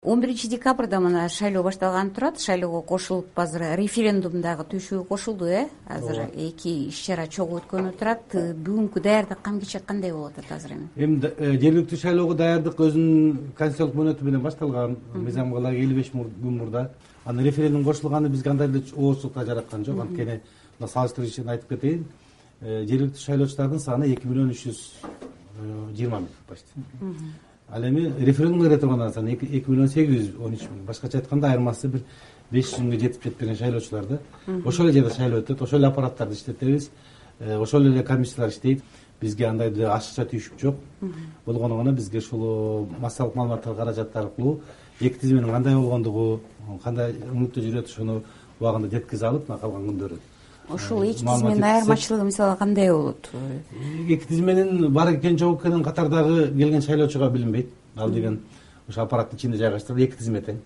11 декабрда мына шайлоо башталганы турат. Шайлоого кошулуп азыр референдумдагы түшүү кошулду. Азыр эки иш чара чогуу өткөнү турат. Бүгүнкү даярдык кам кече кандай болуп атат азыр эми? Эми жергиликтүү шайлоого даярдык өзүнүн конституциялык мөөнөтү менен башталган. Мыйзамга ылайык 55 күн мурда. Анан референдум кошулганы бизге кандайдыр оорчулукка жараткан жок. Анткени мына салыштыргыч айтып кетейин. Жергиликтүү шайлоочулардын саны 2.320.000 почти. Ал эми референдумга кире тургандар саны 2.813.000. Башкача айтканда айырмасы бир 500 миңге жетип жетпеген шайлоочулар да. Ошол эле жерде шайлоо өтөт, ошол эле аппараттарды иштетебиз, ошол эле комиссиялар иштейт. Бизге андай ашыкча түйшүк жок. Болгону гана бизге ушул массалык маалыматтар каражаты аркылуу эки тизменин кандай болгондугу, кандай өңүттө жүрөт, ошону убагында жеткизе алып, калган күндөрү. Ошол эки тизменин айырмачылыгы мисалы кандай болот? Эки тизменин бар экен жок экенин катардагы келген шайлоочуга билинбейт. Ал деген ошо аппараттын ичинде жайгаштырылып эки тизме тең.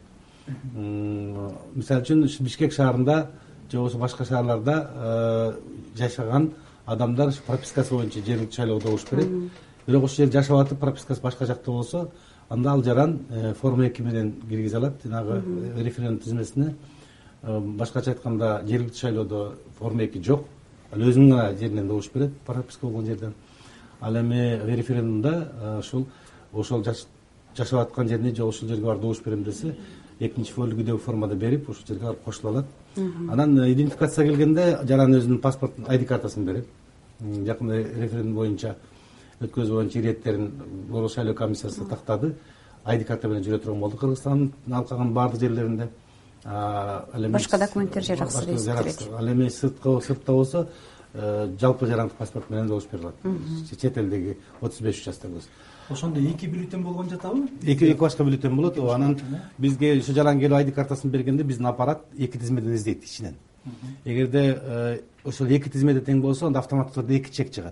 Мисалы үчүн Бишкек шаарында же болбосо башка шаарларда жашаган адамдар пропискасы боюнча жергиликтүү шайлоого добуш берет. Бирок ошол жерде жашап атып пропискасы башка жакта болсо, анда ал жаран форма 2 менен киргизе алат. Жанагы референдум тизмесине. Башкача айтканда жергиликтүү шайлоодо форма 2 жок. Ал өзүнүн гана жеринен добуш берет, прописка болгон жерден. Ал эми референдумда ошол жашап аткан жерине же ошол жерге барып добуш берем десе, экинчи бөлүгүдөгү формада берип, ошол жерге барып кошула алат. Анан идентификация келгенде жаран өзүнүн паспортун, ID картасын берет. Жакында референдум боюнча өткөзүү боюнча иреттерин Борбор шайлоо комиссиясы тактады. ID карта менен жүрө турган болду Кыргызстандын алкаган баардык жерлеринде. Башка документтер жараксыз дейсиз. Ал эми сыртта болсо жалпы жарандык паспорт менен добуш берилет. Чет элдеги 35 участоктор. Ошондо эки бюллетень болгон жатабы? Эки башка бюллетень болот. Анан бизге ошо жаран келип ID картасын бергенде биздин аппарат эки тизмеден издейт ичинен. Эгерде ошол эки тизмеде тең болсо, анда автоматтык түрдө эки чек чыгат.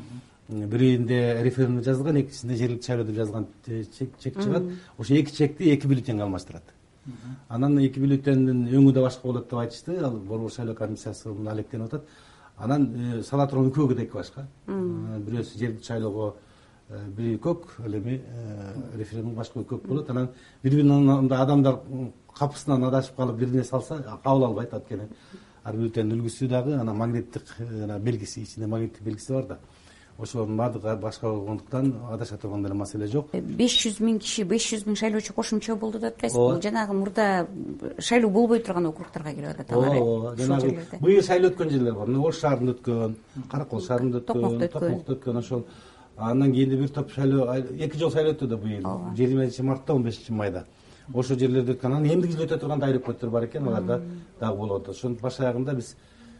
Биринде референдум жазылган, экинчисинде жергиликтүү шайлоо деп жазылган чек чыгат. Ошо эки чекти эки бюллетенге алмаштырат. Анан эки бюллетендин өңү да башка болот деп айтышты. Ал Борбор шайлоо комиссиясы муну алектенип атат. Анан сала турган экөөгө да эки башка. Бирөөсү жергиликтүү шайлоого бири көк, ал эми референдум башка көк болот. Анан бири-биринин адамдар капысынан адашып калып бирине салса, кабыл албайт. Анткени ар бюллетендин үлгүсү дагы анан магниттик белгиси, ичинде магниттик белгиси бар да. Ошолордун баардыгы башка болгондуктан адаша турган деле маселе жок. 500 миң киши, 500 миң шайлоочу кошумча болду деп атпайсызбы? Бул жанагы мурда шайлоо болбой турган округдарга кирип атат алар. Жанагы быйыл шайлоо өткөн жерлер бар. Ош шаарында өткөн, Каракол шаарында өткөн, Токмокто өткөн, ошол. Андан кийин бир топ шайлоо, 2 жол шайлоо өттү да быйыл. 20 мартта, 15 майда. Ошол жерлерде өткөн. Анан эмдиги жыл өтө турган айрөкмөттөр бар экен, аларда дагы болот. Ошонун баш аягында биз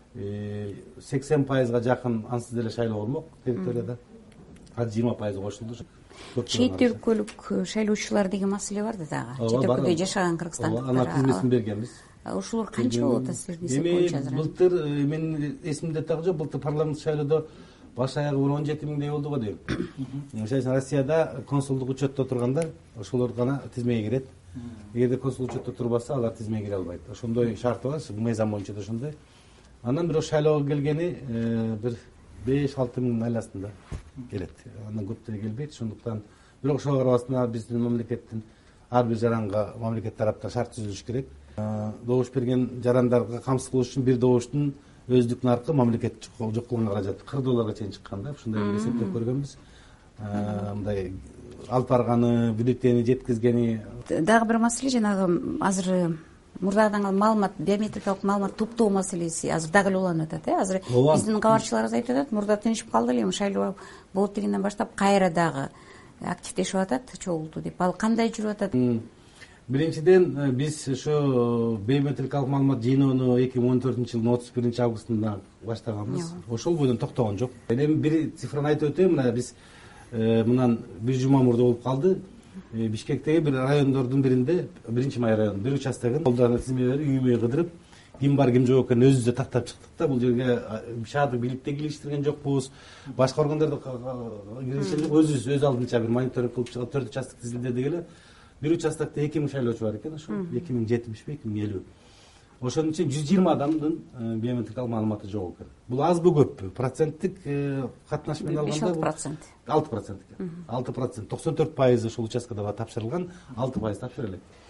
80%га жакын ансыз деле шайлоо болмок территорияда. Азыр 20% кошулду. Чет өлкөлүк шайлоочулар деген маселе бар да дагы. Чет өлкөдө жашаган кыргызстандыктар. Анын тизмесин бергенбиз. Ошолор канча болот силердин эсеп боюнча азыр? Былтыр менин эсимде так жок, былтыр парламент шайлоодо баш аягы 17 миңдей болду го дейм. Мисалы үчүн Россияда консулдук учетто тургандар ошолор гана тизмеге кирет. Эгерде консулдук учетто турбаса, алар тизмеге кире албайт. Ошондой шарты бар, мыйзам боюнча да ошондой. Андан бирок шайлоого келгени бир 5-6 миң айласында келет. Андан көп деле келбейт. Ошондуктан бирок ошого карабастан биздин мамлекеттин ар бир жаранга мамлекет тараптан шарт түзүлүш керек. Добуш берген жарандарга камсыз кылыш үчүн бир добуштун өздүк наркы мамлекет жок кылган каражат $40 чейин чыккан да. Ушундай бир эсептеп көргөнбүз. Мындай алып барганы, бюллетени жеткизгени. Дагы бир маселе жанагы азыр мурдадан маалымат, биометрикалык маалымат топтоо маселеси азыр дагы эле уланып атат. Азыр биздин кабарчыларыбыз айтып атат, мурда тынчып калды эле, шайлоо болот дегенден баштап кайра дагы активдешип атат, чогулду деп. Ал кандай жүрүп атат? Биринчиден биз ошо биометрикалык маалымат жыйноону 2014-жылдын 31-августунда баштаганбыз. Ошол бойдон токтогон жок. Эми бир цифраны айтып өтөйүн. Мына биз мындан бир жума мурда болуп калды. Бишкектеги бир райондордун биринде, 1-май району, бир участогун колдоруна тизме берип, үймөй кыдырып, ким бар ким жок экенин өзүбүз да тактап чыктык да. Бул жерге шаардык бийликте кириштирген жокпуз, башка органдарда киришкен жок. Өзүбүз өз алдынча бир мониторинг кылып чыгып 4 участок тизилдедик эле. Бир участокто 2000 шайлоочу бар экен, ошо 2070 2050. Ошонун үчүн 120 адамдын биометрикалык маалыматы жок экен. Бул азбы көппү? Проценттик катнаш менен алганда 6%. 6%. 94% ошол участкада тапшырылган, 6% тапшырыла элек.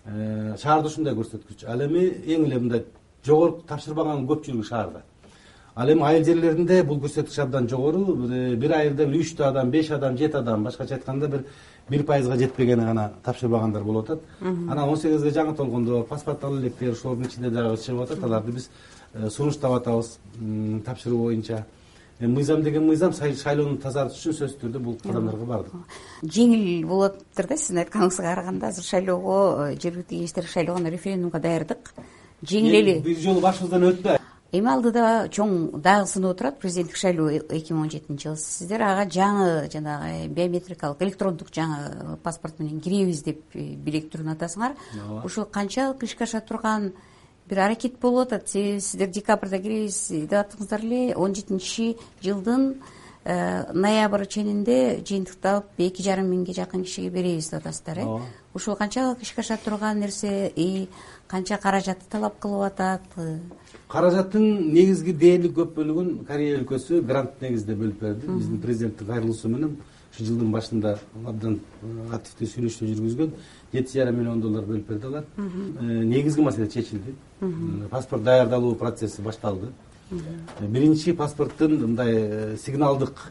Шаарда ушундай көрсөткүч. Ал эми эң эле мындай жогору тапшырбаган көп жүргү шаарда. Ал эми айыл жерлеринде бул көрсөткүч абдан жогору. Бир айылда 3 адам, 5 адам, 7 адам, башкача айтканда бир 1% жетпегени гана тапшырбагандар болуп атат. Анан 18ге жаңы толгондор, паспорт ала электер, ошолордун ичинде дагы чыгып атат. Аларды биз сунуштап атабыз тапшыруу боюнча. Мыйзам деген мыйзам, шайлоону тазартыш үчүн сөзсүз түрдө бул кадамдарга бардык. Жеңил болуп атыптыр да сиздин айтканыңызга караганда. Азыр шайлоого, жергиликтүү кеңештерге шайлоого референдумга даярдык. Жеңил эле. Бир жолу башыбыздан өттү. Эми алдыда чоң дагы сынып турат президенттик шайлоо 2017-жылы. Сиздер ага жаңы жанагы биометрикалык электрондук жаңы паспорт менен киребиз деп билектирүүнү атасыңар. Ушул канчалык ишке аша турган бир аракет болуп атат. Сиздер декабрда киребиз деп аттыңыздар эле. 2017-жылдын ноябрь ченинде жыйынтыкталып 2,5 миңге жакын кишиге беребиз деп атасыздар, Ушул канчалык ишке аша турган нерсе, канча каражатты талап кылып атат? Каражаттын негизги дээрлик көп бөлүгүн Корея өлкөсү грант негизде бөлүп берди. Биздин президенттин кайрылуусу менен ушу жылдын башында абдан активдүү сүйлөшүү жүргүзгөн. $7,5 миллион бөлүп берди алар. Негизги маселе чечилди. Паспорт даярдалуу процесси башталды. Биринчи паспорттун мындай сигналдык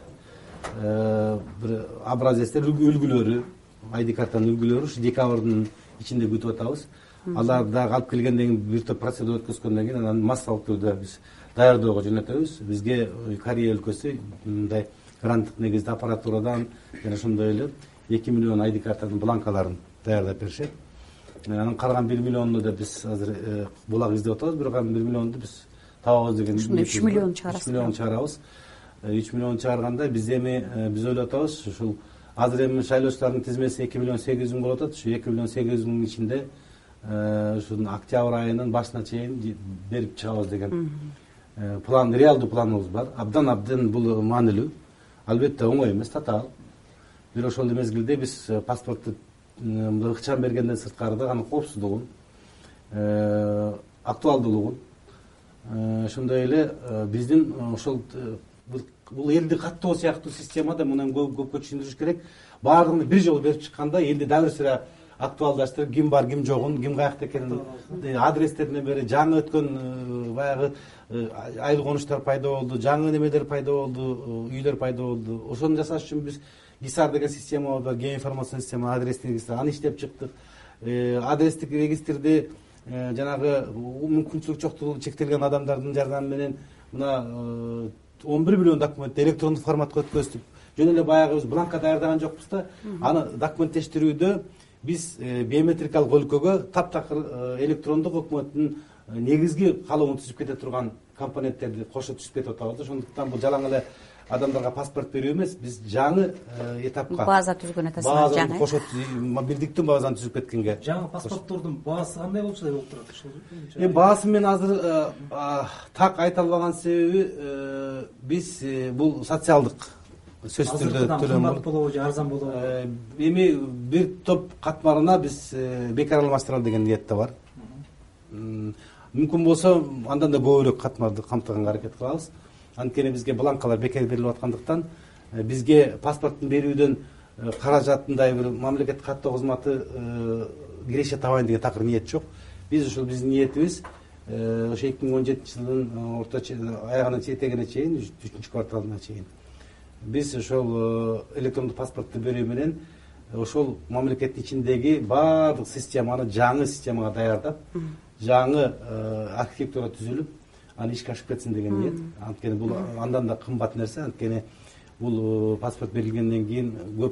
бир образецтер, үлгүлөрү, ID картанын үлгүлөрү ушу декабрдын ичинде күтүп атабыз. Алар дагы алып келгенден кийин бир топ процедура өткөзгөндөн кийин анан массалык түрдө биз даярдоого жөнөтөбүз. Бизге Корея өлкөсү мындай гранттык негизде аппаратурадан жана ошондой эле 2 миллион ID картанын бланкаларын даярдап беришет. Анан калган 1 миллионду да биз азыр булак издеп атабыз, бирок 1 миллионду биз табабыз деген 3 миллион чыгарасыз. 3 миллион чыгарабыз. 3 миллион чыгарганда биз ойлоп атабыз, ушул азыр эми шайлоочулардын тизмеси 2 миллион 800 миң болуп атат. Ушу 2 миллион 800 миңдин ичинде ушунун октябрь айынын башына чейин берип чыгабыз деген план, реалдуу планыбыз бар. Абдан бул маанилүү. Албетте оңой эмес, татаал. Бирок ошол мезгилде биз паспортту ыкчам бергенден сырткары да анын коопсуздугун, актуалдуулугун, ошондой эле биздин ошол бул элди каттоо сыяктуу системада мындан көпкө түшүндүрүш керек. Баардыгын бир жолу берип чыкканда элди дагы бир сыра актуалдаштырып, ким бар, ким жогун, ким каякта экенин, адрестерине бери жаңы өткөн баягы айыл конуштар пайда болду, жаңы немелер пайда болду, үйлөр пайда болду. Ошону жасаш үчүн биз ИСАР деген система бар, геоинформацион система, адрестик регистр, аны иштеп чыктык. Адрестик регистрди жанагы мүмкүнчүлүк жоктугу чектелген адамдардын жардамы менен мына 11 миллион документти электрондук форматка өткөздүк. Жөн эле баягы биз бланка даярдаган жокпуз да, аны документтештирүүдө биз биометрикалык өлкөгө таптакыр электрондук өкмөттүн негизги калыбын түзүп кете турган компоненттерди кошо түзүп кетип атабыз. Ошондуктан бул жалаң эле адамдарга паспорт берүү эмес, биз жаңы этапка база түзгөн атасыңар, жаңы кошо бирдиктүү базаны түзүп кеткенге. Жаңы паспорттордун баасы кандай болчу болуп турат ошол? Баасы мен азыр так айта албаган себеби биз бул социалдык сөзсүз түрдө кымбат болобу же арзан болобу? Эми бир топ катмарына биз бекар алмаштыралы деген ниетте бар. Мүмкүн болсо андан да көбүрөөк катмарды камтыганга аракет кылабыз. Анткени бизге бланкалар бекер берилип аткандыктан бизге паспорттун берүүдөн каражатындай бир мамлекеттик каттоо кызматы киреше табайын деген такыр ниет жок. Биз ушул биздин ниетибиз ошо 2017-жылдын орто аягына этегине чейин, 3-кварталына кварталына чейин биз ошол электрондук паспортту берүү менен ошол мамлекеттин ичиндеги баардык системаны жаңы системага даярдап, жаңы архитектура түзүлүп, аны ишке ашып кетсин деген ниет. Анткени бул андан да кымбат нерсе. Анткени бул паспорт берилгенден кийин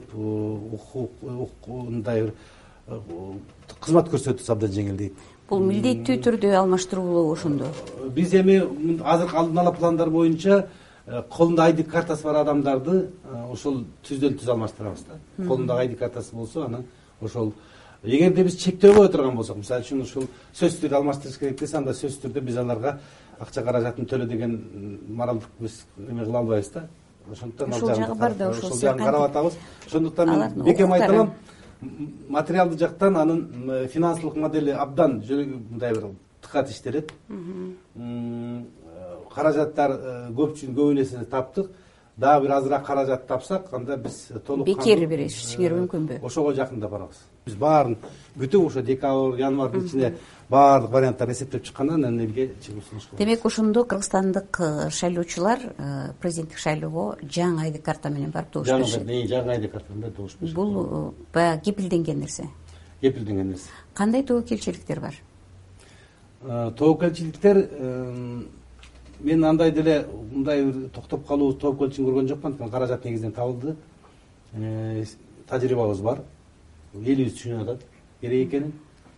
көп мындай бир кызмат көрсөтүүсү абдан жеңилдейт. Бул милдеттүү түрдө алмаштыруу ошондо. Биз эми азыркы алдын ала пландар боюнча колунда ID картасы бар адамдарды ошол түздөн түз алмаштырабыз да. Колунда ID картасы болсо, анан ошол эгерде биз чектөө кое турган болсок, мисалы үчүн ушул сөзсүз түрдө алмаштырыш керек десе, анда сөзсүз түрдө биз аларга акча каражатын төлө деген моралдык биз эме кыла албайбыз да. Ошондуктан ушул жагы бар да, ошол жагын карап атабыз. Ошондуктан мен бекем айталам, материалдуу жактан анын финансылык модели абдан мындай бир тыкат иштелет. Каражаттар көбү нерсени таптык. Дагы бир азыраак каражат тапсак, анда биз толук бекер беришиңер мүмкүнбү? Ошого жакында барабыз. Биз баарын бүтүн ошо декабрь январьдын ичинде баардык варианттарды эсептеп чыккандан анан элге чыгып сунуш кылат. Демек ошондо кыргызстандык шайлоочулар президенттик шайлоого жаңы айдик карта менен барып добуш беришет. Жаңы айдик карта менен добуш беришет. Бул баягы кепилденген нерсе. Кепилденген нерсе. Кандай тобокелчиликтер бар? Тобокелчиликтер мен андай деле мындай бир токтоп калуу тобокелчилигин көргөн жокмун. Каражат негизинен табылды. Тажрыйбабыз бар. Элибиз түшүнүп атат керек экенин.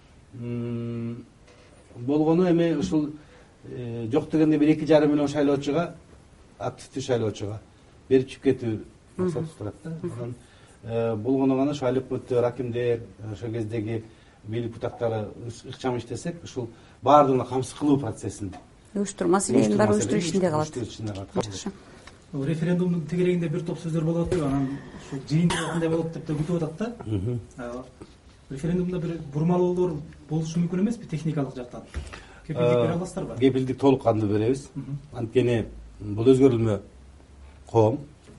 Болгону эми ушул жок дегенде бир 2,5 миллион шайлоочуга, активдүү шайлоочуга берип чыгып кетүү максат турат да. Анан болгону гана ошо алектер, акимдер, ошол кездеги бийлик депутаттары ыкчам иштесек, ушул баардыгына камсыз кылуу процессинде. Маселенин баары уюштуруу ичинде калат. Референдумдун тегерегинде бир топ сөздөр болот деп, анан ушул жыйынтыгы кандай болот деп да күтүп атат да. Референдумда бир бурмалоолор болушу мүмкүн эмеспи техникалык жактан? Кепилдик бере аласыздарбы? Кепилдик толук кандуу беребиз. Анткени бул өзгөрүлмө коом.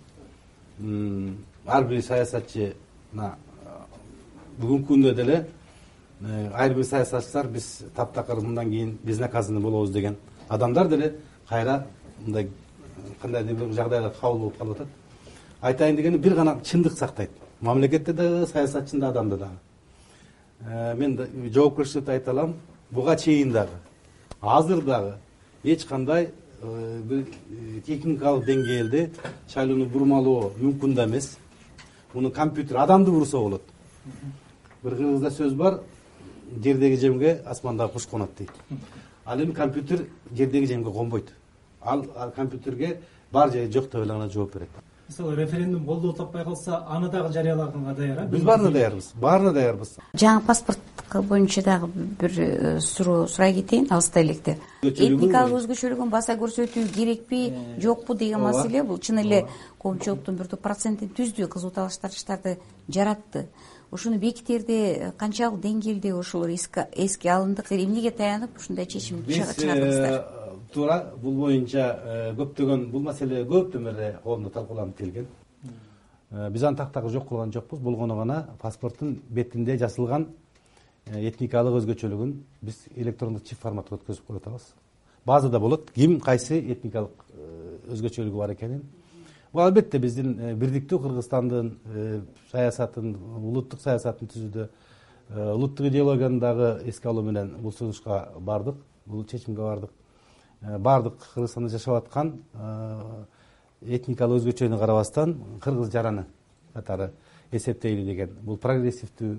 Ар бир саясатчына бүгүнкү күндө деле айрым бир саясатчылар биз таптакыр мындан кийин безнаказанный болобуз деген адамдар деле кайра мындай кандайдыр бир жагдайда кабыл болуп калып атат. Айтайын дегени бир гана чындык сактайт. Мамлекетте дагы, саясатчында, адамда дагы. Мен жоопкерчиликти айта алам. Буга чейин дагы, азыр дагы эч кандай бир техникалык деңгээлде шайлоону бурмалоо мүмкүн да эмес. Муну компьютер адамды бурса болот. Бир кыргызда сөз бар, жердеги жемге асмандагы куш конот дейт. Ал эми компьютер жердеги жемге конбойт. Ал компьютерге бар же жок деп эле гана жооп берет. Мисалы референдум колдоо таппай калса, аны дагы жарыялаганга даярбы? Биз баарына даярбыз. Баарына даярбыз. Жаңы паспорт боюнча дагы бир суроо сурай кетейин, алыста электе. Этникалык өзгөчөлүгүн баса көрсөтүү керекпи, жокпу деген маселе бул чын эле коомчулуктун бир топ процентин түздү, кызуу талаш-тартыштарды жаратты. Ошону бекитерде канчалык деңгээлде ошолор эске алынды, эмнеге таянып ушундай чечим чыгардыңыздар? Туура, бул боюнча көптөгөн бул маселе көптөн бери коомдо талкууланып келген. Биз аны тактагы жок кылган жокпуз. Болгону гана паспорттун бетинде жазылган этникалык өзгөчөлүгүн биз электрондук чип форматта өткөзүп коюп атабыз. Базада болот ким кайсы этникалык өзгөчөлүгү бар экенин. Бул албетте биздин бирдиктүү Кыргызстандын саясатын, улуттук саясатын түзүүдө, улуттук идеологияны дагы эске алуу менен бул сунушка бардык, бул чечимге бардык. Бардык Кыргызстанда жашап аткан этникалык өзгөчөлүгүнө карабастан кыргыз жараны катары эсептейли деген бул прогрессивдүү,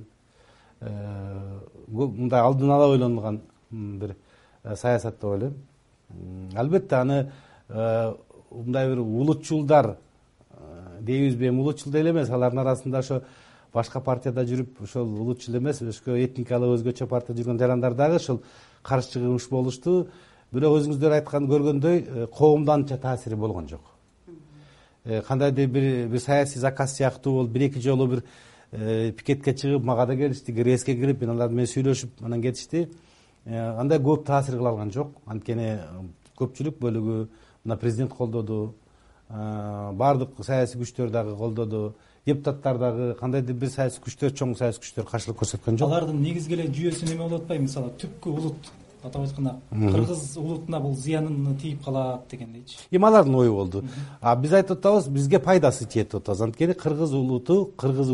мындай алдын ала ойлонгон бир саясат деп ойлойм. Албетте аны мындай бир улутчулдар дейбизби, улутчул деле эмес, алардын арасында ошо башка партияда жүрүп, ошол улутчул эмес, өзгө этникалык өзгөчө партияда жүргөн жарандар дагы ошол каршы чыгыш болушту. Бирок өзүңүздөр айткан көргөндөй коомдон анча таасири болгон жок. Кандайдыр бир саясий заказ сыяктуу болуп, бир-эки жолу бир пикетке чыгып, мага да келишти, ГРСке кирип, алар менен сүйлөшүп, анан кетишти. Андай көп таасир кыла алган жок. Анткени көпчүлүк бөлүгү мына президент колдоду, баардык саясий күчтөр дагы колдоду, депутаттар дагы, кандайдыр бир саясий күчтөр, чоң саясий күчтөр каршылык көрсөткөн жок. Алардын негизги эле жүйөсү неме болуп атпайбы? Мисалы түпкү улут, атап айтканда кыргыз улутуна бул зыяны тийип калат дегендейчи. Эми алардын ою болду. Биз айтып атабыз, бизге пайдасы тиет деп атабыз. Анткени кыргыз улуту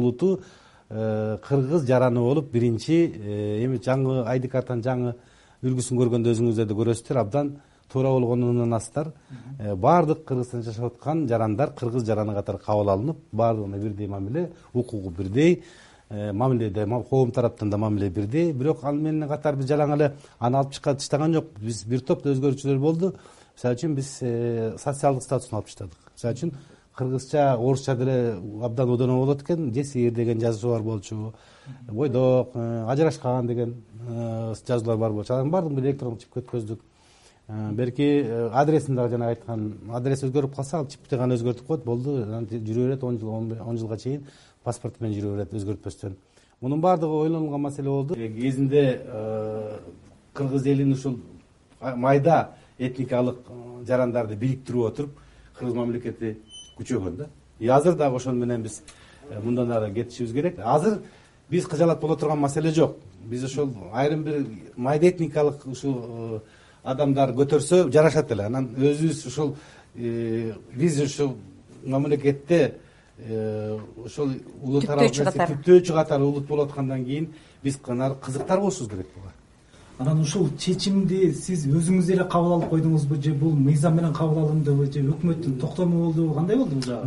кыргыз жараны болуп биринчи, эми жаңы айдик картанын жаңы үлгүсүн көргөндө өзүңүздөр да көрөсүздөр, абдан туура болгонунан астар. Баардык Кыргызстанда жашап аткан жарандар кыргыз жараны катары кабыл алынып, баардыгына бирдей мамиле, укугу бирдей, мамиледе коом тараптан да мамиле бирдей. Бирок ал менен катар биз жалаң эле аны алып чыгып таштаган жок. Биз бир топ өзгөрүүчүлөр болду. Мисалы үчүн биз социалдык статусун алып таштадык. Мисалы үчүн кыргызча, орусча деле абдан удоно болот экен. Жесир деген жазуу бар болчу, бойдок, ажырашкан деген жазуулар бар болчу. Анын баардыгын электрондук чипке өткөздүк. Берки адресин дагы жана айткан, адрес өзгөрүп калса, ал чипти гана өзгөртүп коет, болду. Жүрө берет 10 жылга чейин паспорт менен жүрө берет өзгөртпөстөн. Мунун баардыгы ойлонулган маселе болду. Кезинде кыргыз элин ушул майда этникалык жарандарды бириктирип отуруп, кыргыз мамлекети күчөгөн да. Азыр дагы ошон менен биз мындан ары кетишибиз керек. Азыр биз кыжалат боло турган маселе жок. Биз ошол айрым бир майда этникалык ушул адамдар көтөрсө жарашат эле. Анан өзүбүз ушул биз ушул мамлекетте ошол түптөөчү катары улут болуп аткандан кийин биз кызыктар болушубуз керек буга. Анан ушул чечимди сиз өзүңүз эле кабыл алып койдуңузбу же бул мыйзам менен кабыл алындыбы же өкмөттүн токтому болдубу, кандай болду бул жагы?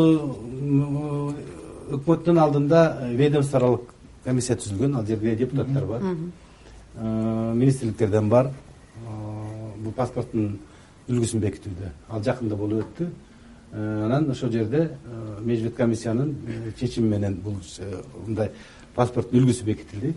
Бул өкмөттүн алдында ведомстволук комиссия түзүлгөн, ал жерде депутаттар бар, министрликтерден бар. Бул паспорттун үлгүсүн бекитүүдө ал жакында болуп өттү. Анан ошол жерде мажбет комиссиянын чечими менен бул мындай паспорттун үлгүсү бекитилди.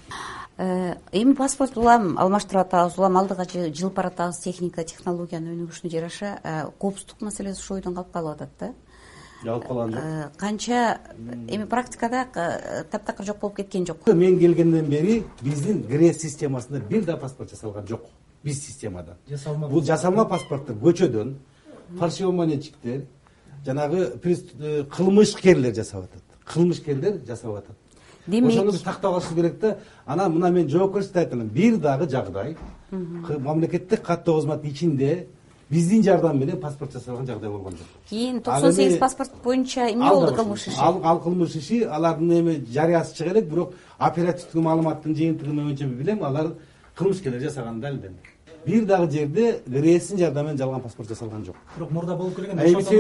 Эми паспорт улам алмаштырып атабыз, улам алдыга жылып баратабыз, техника, технологиянын өнүгүшүнө жараша коопсуздук маселеси ошол ойдон калып атат да. Алып калган жок. Канча эми практикада таптакыр жок болуп кеткен жок. Мен келгенден бери биздин ГРЭС системасында бир да паспорт жасалган жок. Биз системада. Бул жасалма паспорттор көчөдөн фальшивомонетчиктер, жанагы кылмышкерлер жасап атат. Кылмышкерлер жасап атат. Ошону биз тактап алышыбыз керек да. Анан мына мен жоопкерчиликти айтам. Бир дагы жагдай мамлекеттик каттоо кызматы ичинде биздин жардам менен паспорт жасалган жагдай болгон жок. Кийин 98 паспорт боюнча эмне болду кылмыш иши? Ал кылмыш иши алардын эми жарыясы чыга элек, бирок оперативдик маалыматтын жыйынтыгы боюнча билем, алар кылмышкерлер жасаган далилденди. Бир дагы жерде ГРЭСтин жардамы менен жалган паспорт жасалган жок. Бирок мурда болуп келген.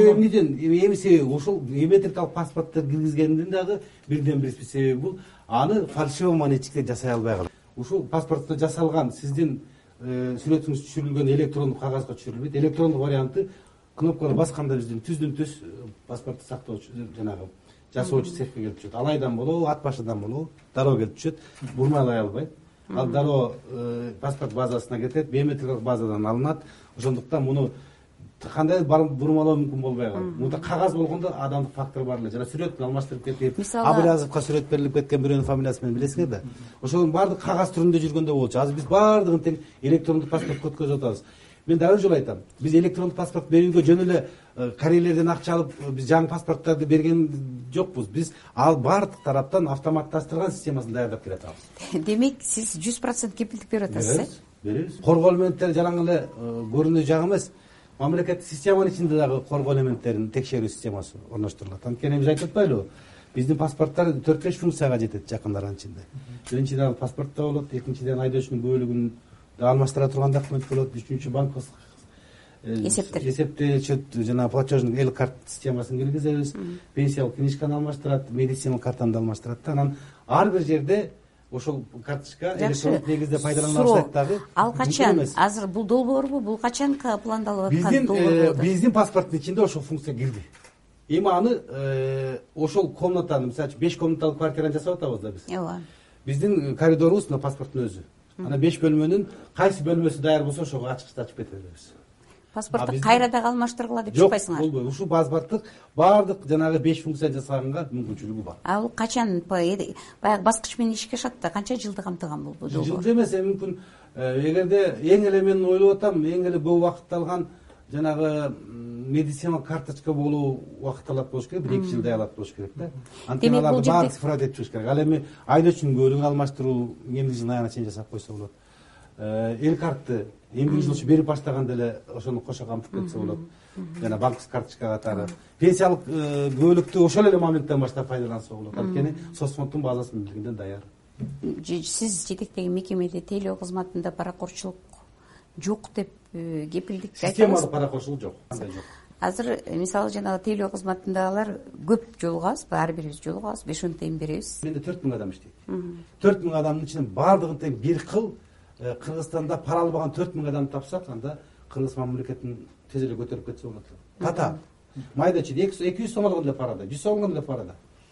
Эми себеби ошол биометрикалык паспорттор киргизгендин дагы бирден бир себеби бул, аны фальшивомонетчиктер жасай албай калат. Ушул паспортто жасалган сиздин сүрөтүңүз түшүрүлгөн электрондук кагазга түшүрүлбөйт. Электрондук варианты кнопканы басканда биздин түздөн-түз паспортты сактоочу жанагы жасоочу цехке келип түшөт. Алайдан болобу, ат башыдан болобу, дароо келип түшөт. Бурмалай албайт. Ал дароо паспорт базасына кетет, биометрикалык базадан алынат. Ошондуктан муну кандай бурмалоо мүмкүн болбой калат. Мында кагаз болгондо адамдык фактор бар эле. Жана сүрөтүн алмаштырып кетип, Абылязовго сүрөт берилип кеткен бирөөнүн фамилиясы менен билесиңер да. Ошонун баардык кагаз түрүндө жүргөндө болчу. Азыр биз баардыгын тең электрондук паспортко өткөзүп атабыз. Мен дагы жолу айтам. Биз электрондук паспорт берүүгө жөн эле корейлерден акча алып биз жаңы паспорттарды берген жокпуз. Биз ал баардык тараптан автоматташтырган системасын даярдап келатабыз. Демек сиз 100% кепилдик берип атасыз, э? Беребиз. Коргоо элементтери жалаң эле көрүнүү жак эмес. Мамлекеттик системанын ичинде дагы коргоо элементтерин текшерүү системасы орноштурулат. Анткени биз айтып атпайлыбы? Биздин паспорттар 4-5 функцияга жетет жакындардын ичинде. Биринчиден паспортто болот, экинчиден айдоочунун бөлүгүн алмаштыра турган документ болот, үчүнчү банковский эсептечү жана платежный эл карт системасын киргизебиз, пенсиялык книжканы алмаштырат, медициналык картаны алмаштырат. Анан ар бир жерде ошол карточка электрондук негизде пайдаланыла баштайт дагы. Ал качан? Азыр бул долбоорбу? Бул качан пландалып аткан долбоор? Биздин паспорттун ичинде ошол функция кирди. Эми аны ошол комнатаны, мисалы үчүн 5 комнаталык квартираны жасап атабыз да биз. Ооба. Биздин коридорубуз мына паспорттун өзү. Ана 5 бөлмөнүн кайсы бөлмөсү даяр болсо ошого ачкычты ачып кете беребиз. Паспортту кайра дагы алмаштыргыла деп Жок, чыкпайсыңар? болбойт. Ушул паспорттук баардык жанагы 5 функция жасаганга мүмкүнчүлүгү бар. Ал качан баягы баскыч менен ишке ашат да, канча жылды камтыган бул долбоор? Жылды эмес, мүмкүн эгерде эң эле мен ойлоп атам, эң эле көп убакыт алган жанагы медициналык карточка болуу убакыт алат болуш керек, 1-2 жылдай алат болуш керек да. Анткени аларды баары цифровдеп чыгыш керек. Ал эми айдоочунун көлүгүн алмаштыруу эмгек жылдын айына чейин жасап койсо болот. Эл картты эмгек жылчу берип баштаганда эле ошону кошо камтып кетсе болот. Жана банковский карточка катары. Пенсиялык көбөлүктү ошол эле моменттен баштап пайдаланса болот. Анткени соцфонддун базасы билгенден даяр. Сиз жетектеген мекемеде тейлөө кызматында паракорчулук жок деп кепилдик айтасыз. Системалык паракорчулук жок. Кандай жок. Азыр мисалы жанагы тейлөө кызматындагылар көп жолугабыз, ар бирибиз жолугабыз, 5 тең беребиз. Менде 4000 адам иштейт. 4000 адамдын ичинен баардыгын тең бир кыл Кыргызстанда пара албаган 4000 адам тапсак, анда Кыргыз мамлекетин тез эле көтөрүп кетсе болот. Тата. Майдачы 200 сом алган эле парада, 100 сом алган эле парада.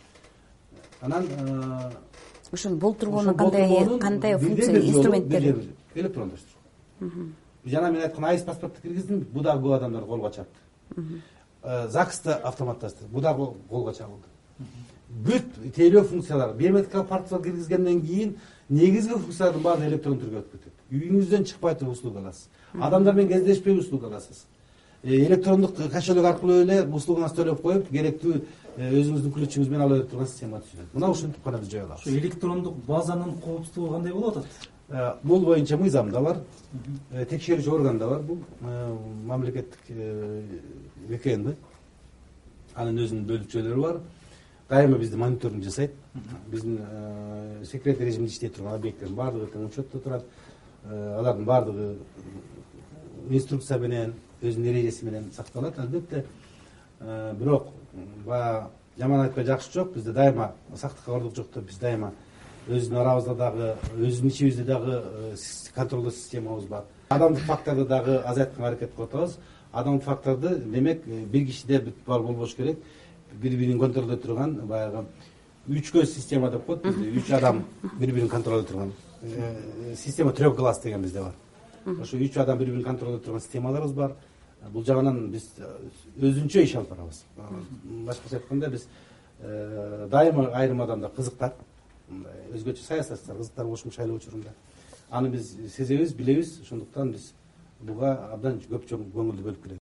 Анан ошону болтургонун кандай функция, инструменттери электрондоштуруп. Жана мен айткан айс паспортты киргиздим, бу дагы көп адамдар колго чапты. ЗАГСты автоматташтырып, бу дагы колго чабылды. Бүт тейлөө функциялар, биометрикалык паспорт киргизгенден кийин негизги функциялардын баары электрондук түргө өтүп кетет. Үйүңүздөн чыкпай туруп услуга аласыз. Адамдар менен кездешпей услуга аласыз. электрондук кошелек аркылуу эле услугаңызды төлөп коюп, керектүү өзүңүздүн ключуңуз менен ала берип турган система түзүлөт. Мына ушинтип гана биз жое алабыз. Ошо электрондук базанын коопсуздугу кандай болуп атат? Бул боюнча мыйзам да бар, текшерүүчү орган да бар. Бул мамлекеттик ВКН. Анын өзүнүн бөлүкчөлөрү бар. Дайыма бизди мониторинг жасайт. Биздин секретный режимде иштей турган объекттердин баардыгы тең учетто турат. Алардын баардыгы инструкция менен, өзүнүн эрежеси менен сакталат. Албетте, бирок баягы жаман айтпай жакшы жок. Бизде дайыма сактыкка кордук жок деп, биз дайыма өзүнүн арабызда дагы, өзүнүн ичибизде дагы контролдоо системабыз бар. Адамдык факторду дагы азайтканга аракет кылып атабыз. Адамдык факторду демек бир кишиде бар болбош керек. Бири-бирин контролдой турган баягы 3 көз система деп коет. Бизде 3 адам бири-бирин контролдой турган система трех глаз деген бизде бар. Ошо 3 адам бири-бирин контролдой турган системаларыбыз бар. Бул жагынан биз өзүнчө иш алып барабыз. Башкача айтканда биз дайыма айрым адамдар кызыктар, өзгөчө саясатчылар кызыктар болушун шайлоо учурунда. Аны биз сезебиз, билебиз. Ошондуктан биз буга абдан көп көңүлдү бөлүп келебиз.